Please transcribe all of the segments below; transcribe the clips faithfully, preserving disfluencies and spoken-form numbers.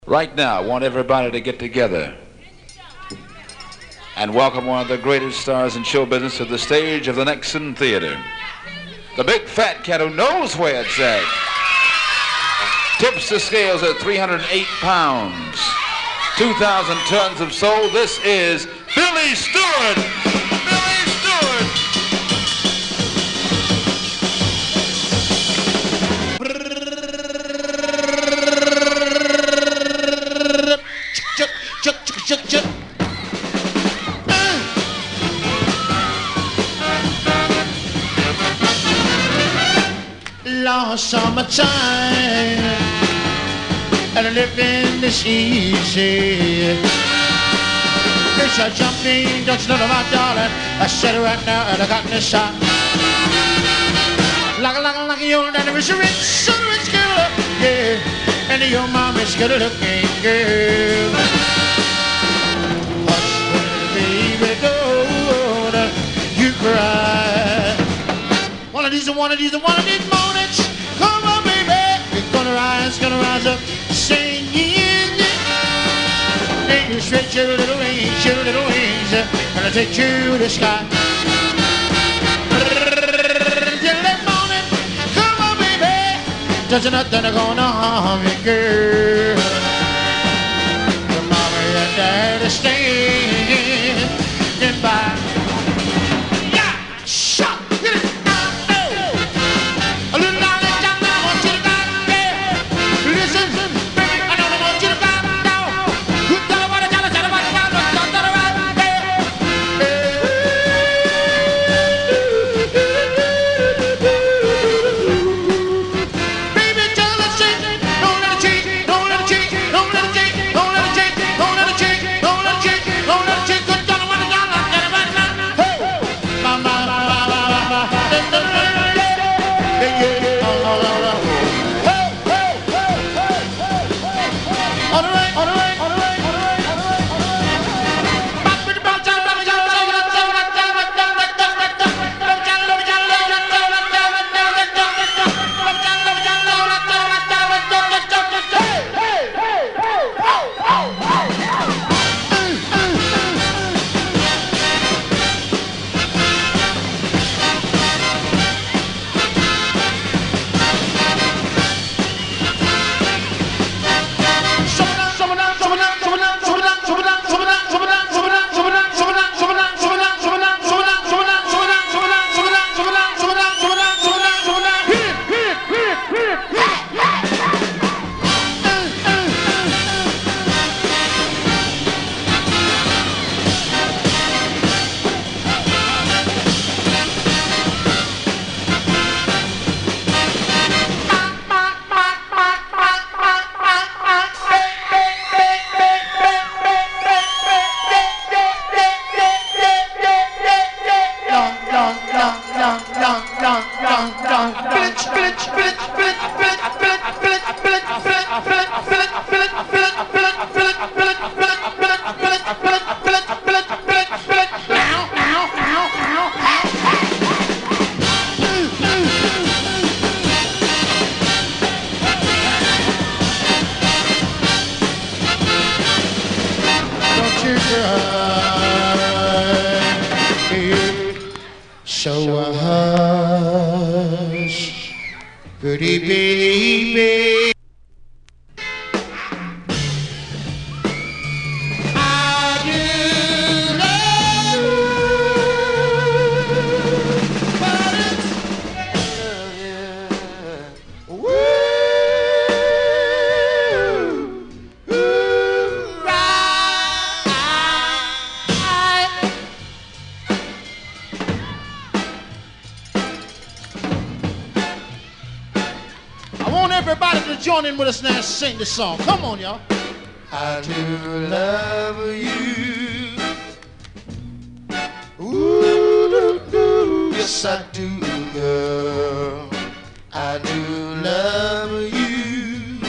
Right now, I want everybody to get together and welcome one of the greatest stars in show business to the stage of the Nixon Theater. The big fat cat who knows where it's at. Tips the scales at three hundred eight pounds. two thousand tons of soul. This is Billy Stewart. Billy Stewart. Lost summertime and living this easy. Bitch, I jumped in, don't you know my darling? I said it right now and I got this shot. Like a, like a, like a young daddy, rich, rich, so rich girl, yeah. And your mom is good looking girl. Hush, baby, don't you cry. One of these, one of these, one of these mornings. Come on, baby. We're gonna rise, gonna rise up, singing. Take you stretch your little wings, your little wings, and I'll take you to the sky. Till that morning, come on, baby. There's nothing gonna harm you, girl. Your mama and daddy standing by. Yeah, shut. So hush, pretty baby. I do love you, but it's woo, ooh, right. I want everybody to join in with us now and sing this song. Come on, y'all. I do love you. Ooh, doo, doo. Yes, I do, girl. I do love you.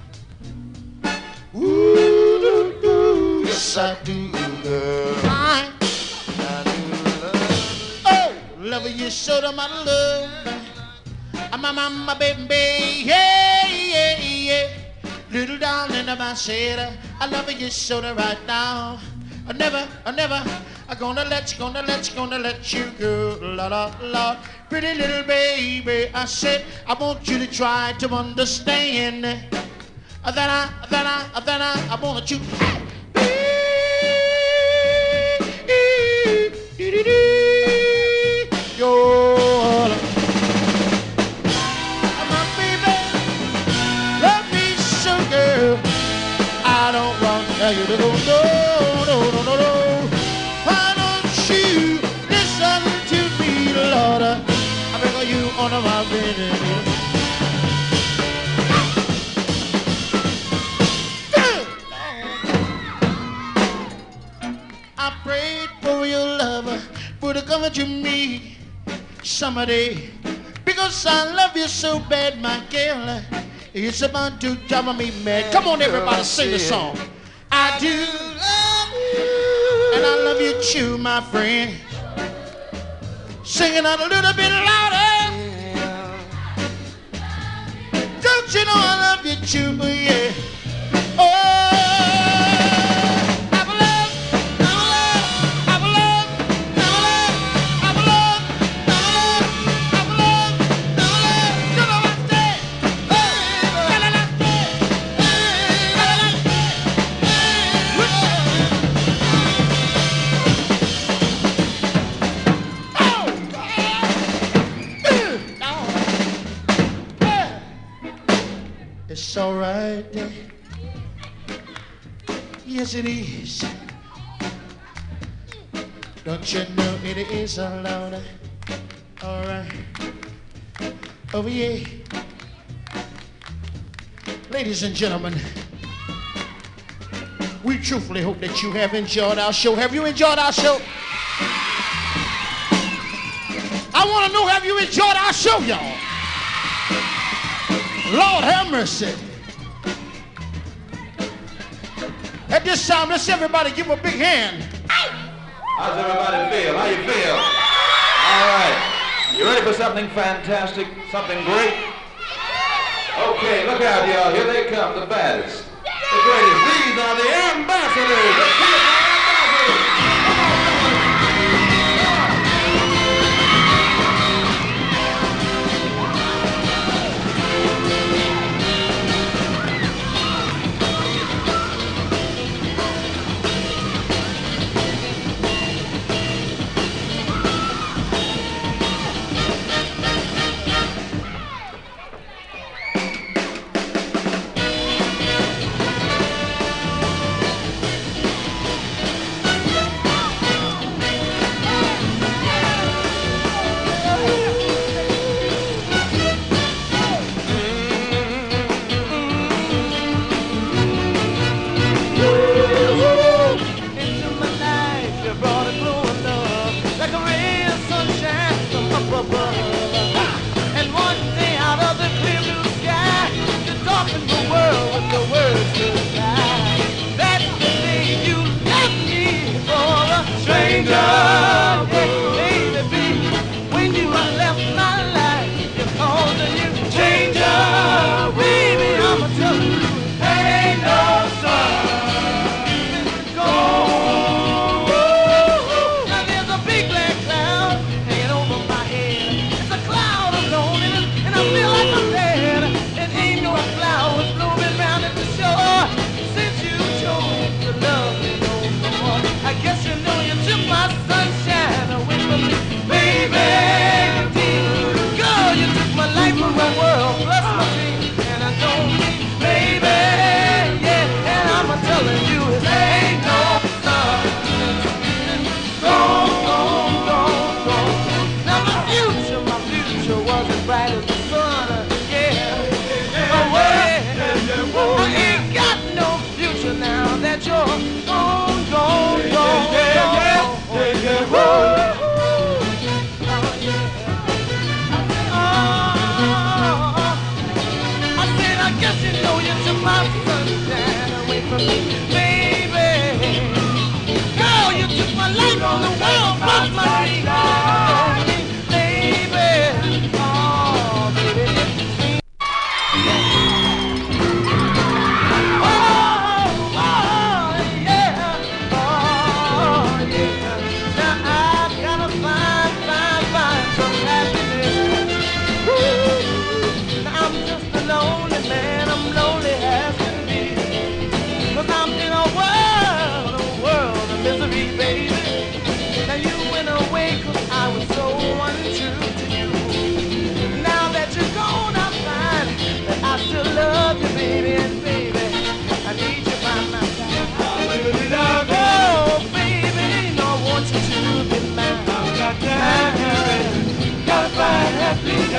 Ooh, doo, doo. Yes, I do, girl. I, I do love you. Oh, love you, show them my love. My, my, my baby, yeah, yeah, yeah. Little darling of I said, I love you so right now. I never, I never, I'm gonna let you, gonna let you, gonna let you go. La la la, pretty little baby. I said, I want you to try to understand that I, that I, that I, I want you. Your my baby, love me so, girl. I don't want you to go, no, no, no, no, no. Why don't you listen to me, Lord? I beg you on my baby. I prayed for your love, for to come to me someday, because I love you so bad, my girl. It's about to drive me mad. Come on, everybody, sing the song. I do love you, and I love you too, my friend. Sing it out a little bit louder. Don't you know I love you too, yeah. Oh. It's all right, yes it is. Don't you know it is allowed? All right, oh yeah. Ladies and gentlemen, we truthfully hope that you have enjoyed our show. Have you enjoyed our show? I want to know, have you enjoyed our show, y'all? Lord have mercy. At this time, let's everybody give a big hand. How's everybody feel? How you feel? All right. You ready for something fantastic? Something great? Okay, look out, y'all. Here they come, the baddest, the greatest. These are the ambassadors. Let's see it, the ambassadors.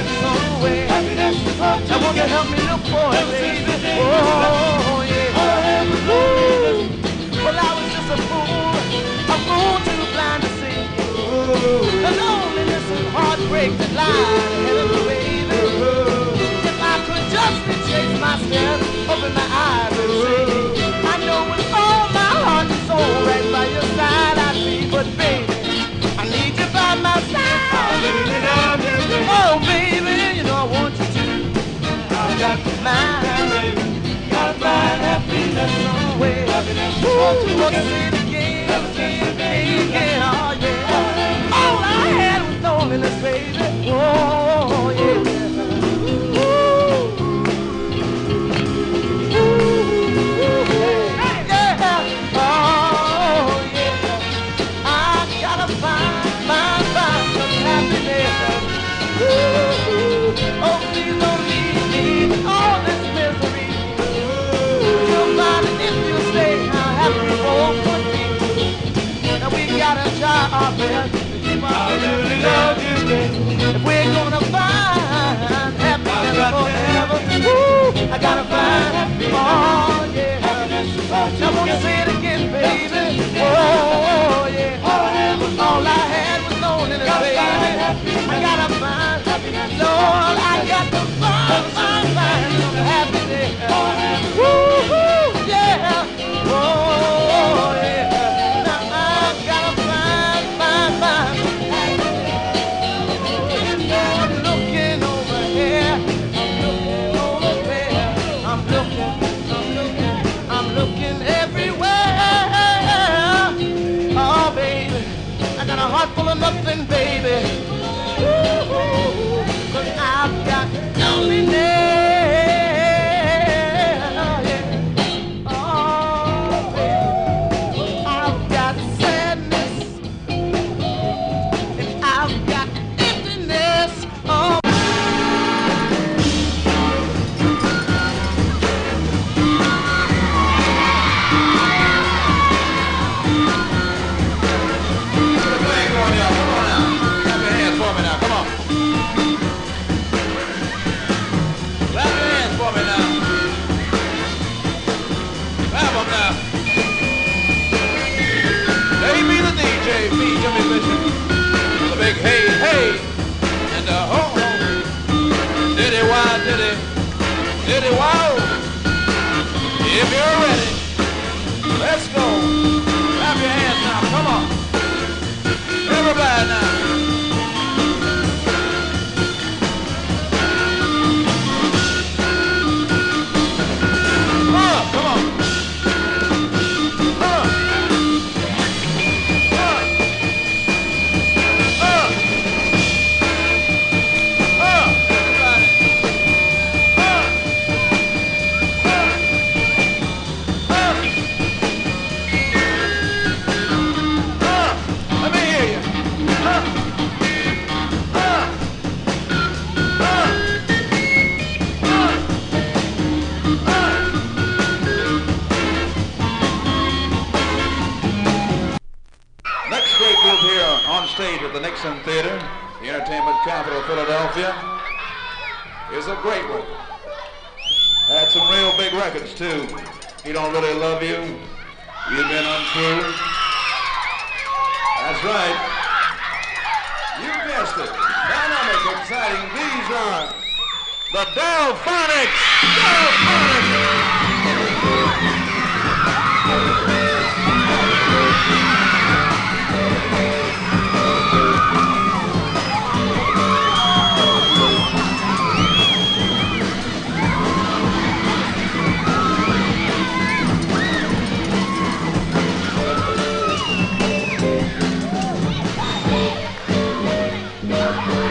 happiness some way. Happiness is hard to get. I want to help me look for it, baby. Oh, yeah. Ooh. Well, I was just a fool, a fool too blind to see the loneliness and heartbreak that lie ahead of me, baby. If I could just retrace my steps, open my eyes and see, I know with all my heart and soul, right by your side I'd be. But baby, I need you by my side. Oh baby, you know I want you to. I got to find, baby, gotta find happiness some way. Happiness is hard to get. Say it again, again, again, oh yeah. All I had was loneliness, baby. Oh yeah. If we're gonna find happiness forever, woo, I gotta find happiness. Oh yeah. I wanna say it again, baby. Oh yeah. All I had was loneliness, baby. I gotta find happiness. Lord, I got to find, find, find some happiness. Woo, woo, yeah. Oh yeah. Now I gotta find, find, find. A heart full of nothing, baby. Ooh, 'cause I've got loneliness. Yeah. Oh, baby. I've got sadness. And I've got emptiness. Oh. The big hey, hey, and the ho, ho. Diddy, why, diddy, diddy, wow. If you're ready, let's go. Clap your hands now, come on. Everybody now. Uh, come on. On stage at the Nixon Theater, the entertainment capital of Philadelphia, is a great one. Had some real big records too. He Don't Really Love You, You've Been Untrue. That's right. You guessed it. Dynamic, exciting. These are the Delphonics. Delphonics.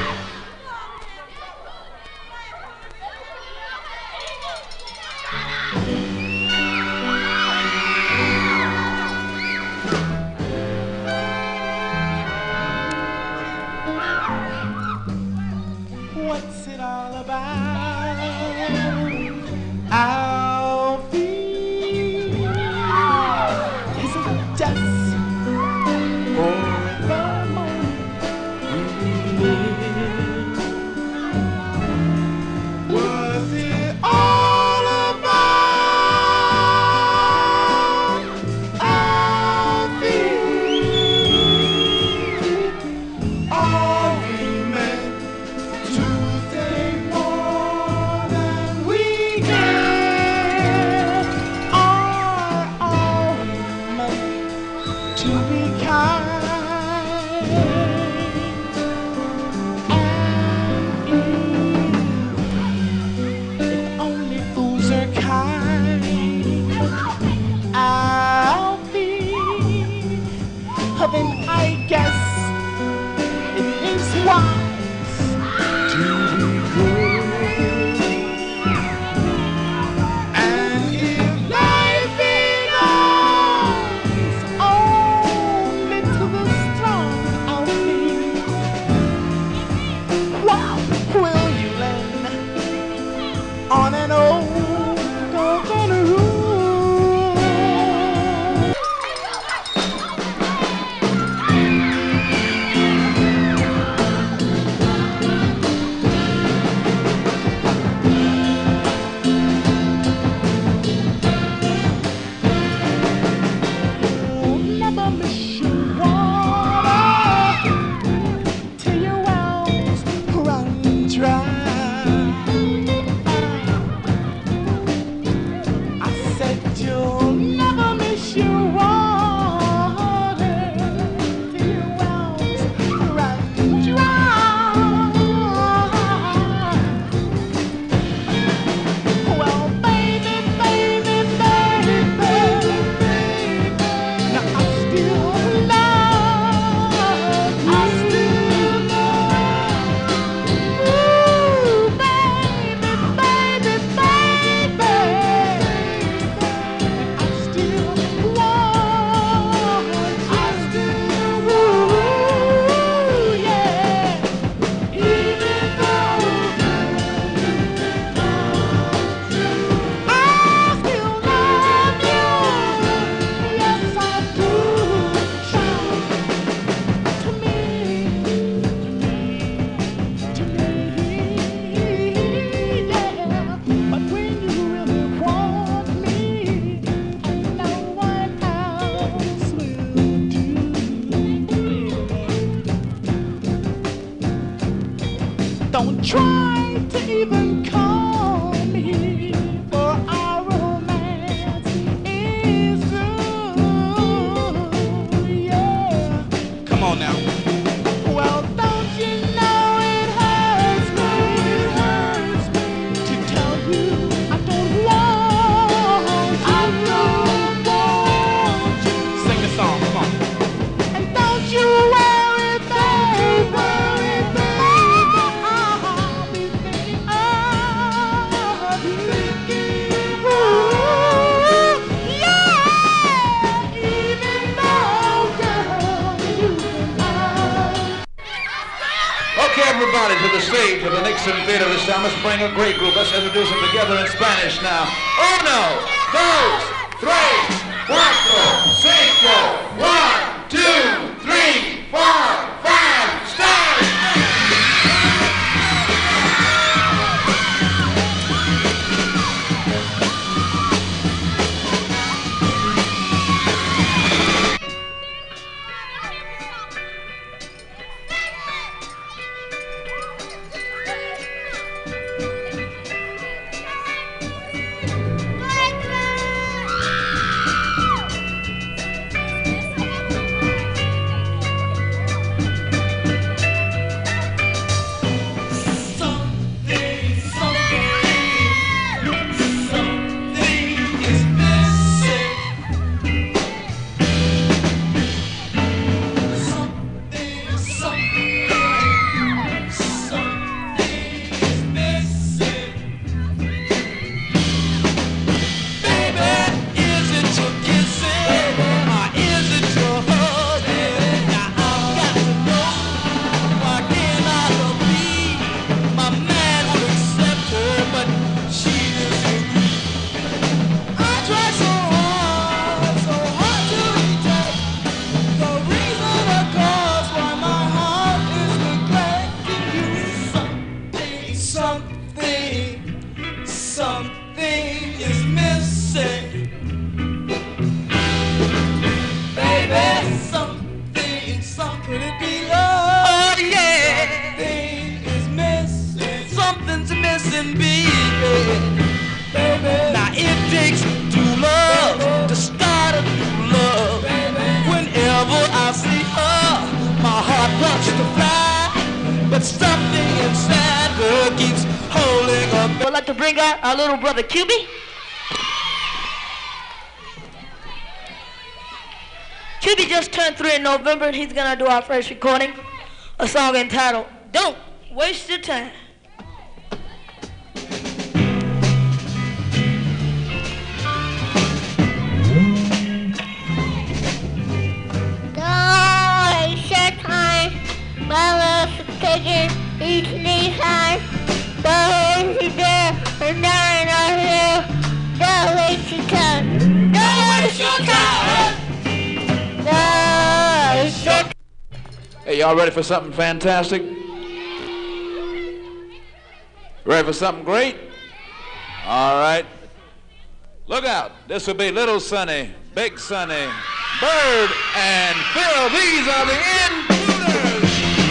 Thank you. to be kind. Then I guess it is wise to be good. And if life belongs only to the strong of me, wow, will you lend on an old coconut roof? Don't try to even call me, for our romance is through, yeah. Come on now. Well, don't you know it hurts me, it hurts me to tell you I don't want you, I don't want you. Sing the song, come on. And don't you worry, baby. Okay, everybody, to the stage of the Nixon Theater this time. Let's bring a great group. Let's introduce them together in Spanish now. Uno, dos, tres, cuatro, cinco. One, two, three, four, five, start! but something inside her keeps holding her. I'd like to bring out our little brother Cubie. Cubie just turned three in November, and he's gonna do our first recording, a song entitled "Don't Waste Your Time." Don't waste your time, my love's taking each day time. Don't waste your day, and now not here. Don't waste your time. Don't waste your time. Don't waste your time. Hey, y'all ready for something fantastic? Ready for something great? All right. Look out. This will be Little Sonny, Big Sonny, Bird, and Phil. These are the Intruders.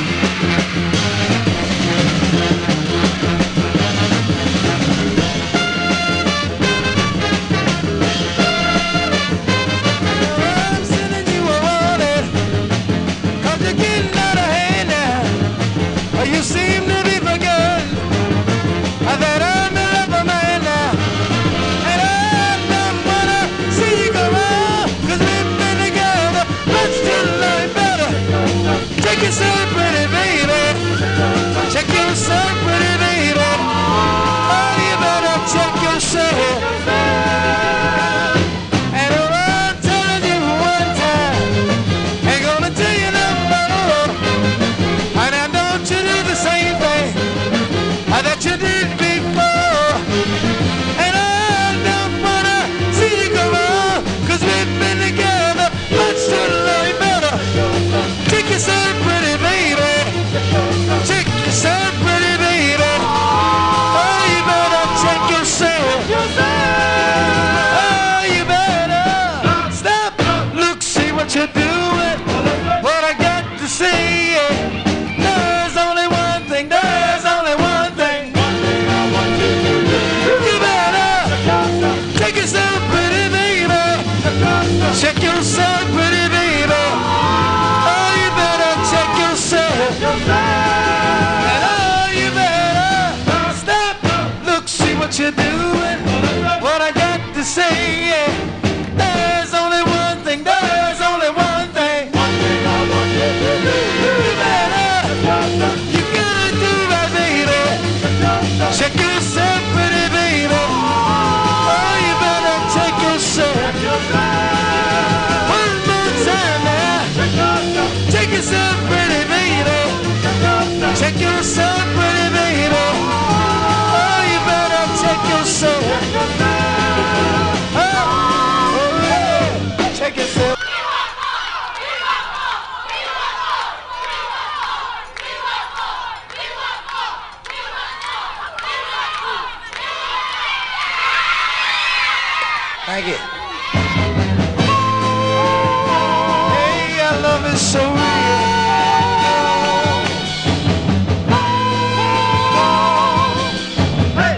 I'm sending you a warning, 'cause you're getting out of hand now. You seem to be forgetting that I'm in love with a man now. And I don't wanna see you go on, 'cause we've been together much too long. Better check yourself, pretty baby. Check yourself, pretty baby. Oh, you better check yourself. And I'm telling you one time, ain't gonna tell you no more. And now don't you do the same thing that you did before. And I don't wanna see you go on, 'cause we've been together much too long. You better check yourself, pretty baby. Check yourself, pretty baby. Oh, you better check yourself. Oh, you better stop, look, see what you're doing. What I got to say, there's only one thing, there's only one thing. You better check yourself, pretty baby. Check yourself, pretty baby. Oh, you better check yourself. And oh, you better stop, look, see what you're doing. What I got to say, there's only one thing, there's only one thing. You better, you gotta do right, baby. Check yourself, pretty baby. Oh, you better check yourself. One more time now. Check yourself, pretty baby. Check yourself, pretty baby. Oh, you better check yourself. Oh, oh yeah. Check yourself. Thank you. Hey, our love is so real. Hey.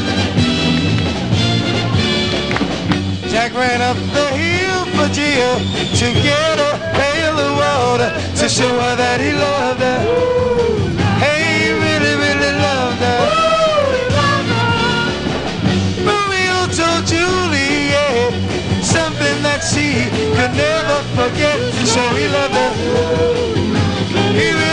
Jack ran up the hill for Jill to get a pail of water to show her that he loved her. Hey, he really, really loved her. Romeo told Juliet something that she could never forget, to show he loved her. He really